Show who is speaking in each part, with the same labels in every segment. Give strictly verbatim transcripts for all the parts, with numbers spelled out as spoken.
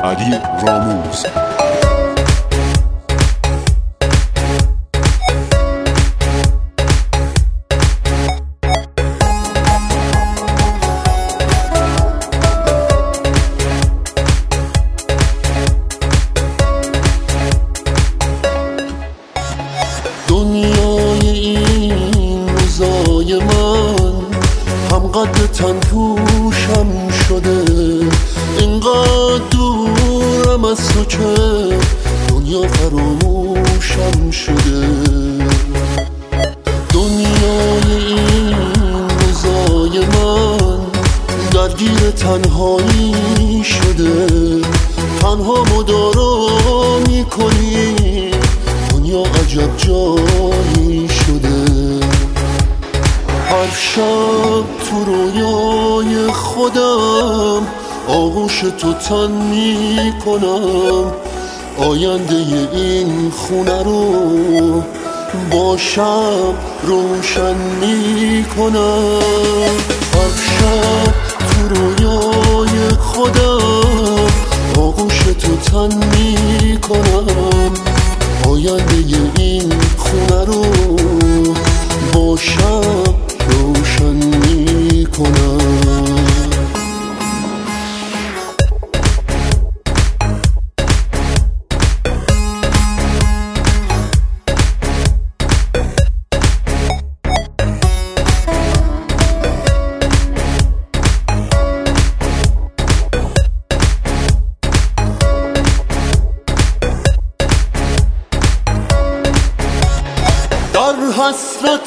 Speaker 1: علی راموز.
Speaker 2: دنیای این روزای من هم قد تن پوشم شده، اینقدر دورم از تو که دنیا فراموشم شده. دنیای این روزای من درگیر تنهایی شده، تنها مدارا میکنی، دنیا عجب جایی شده. هر شب تو رویای خودم آغوش تو تن میکنم، آینده این خونه رو با شب روشن میکنم. هر شب تو رویای خودم آغوش تو تن میکنم، آینده این خونه رو با شب روشن میکنم. در حسرت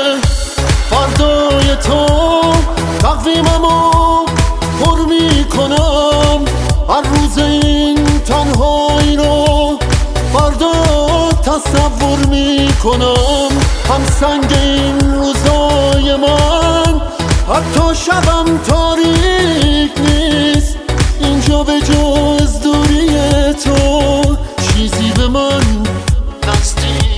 Speaker 2: فردای تو تقویممو پر میکنم، هر روز این تنهایی رو فردا تصور میکنم. هم سنگ این روزای من حتی شبم تاریک نیست، اینجا به جز دوری تو چیزی به من نزدیک.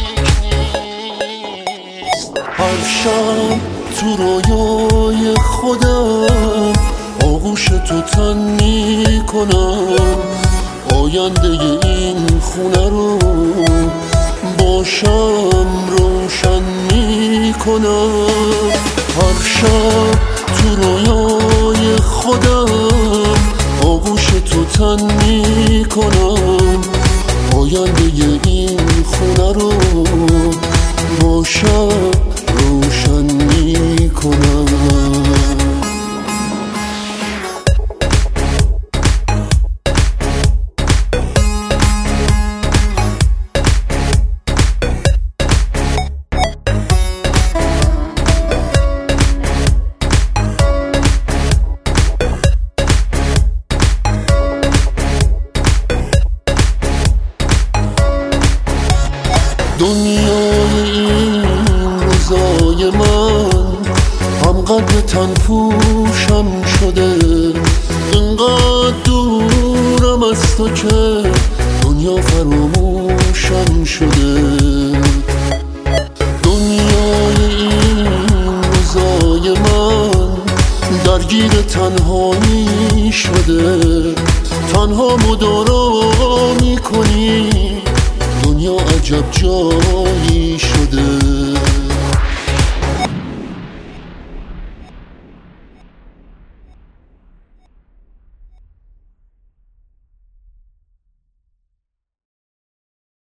Speaker 2: هر شب تو رویای خودم آغوش تو تن میکنم، آینده این خونه رو با شم روشن میکنم. هر شب تو رویای خودم آغوش تو تن میکنم، آینده این خونه رو با شب روشن میکنم. دنیای این روزای من هم قد تن پوشم شده، اینقدر دورم از تو که دنیا فراموشم شده. دنیای این روزای من درگیر تنهایی شده، تنها مدارا میکنی، دنیا عجب جایی شده.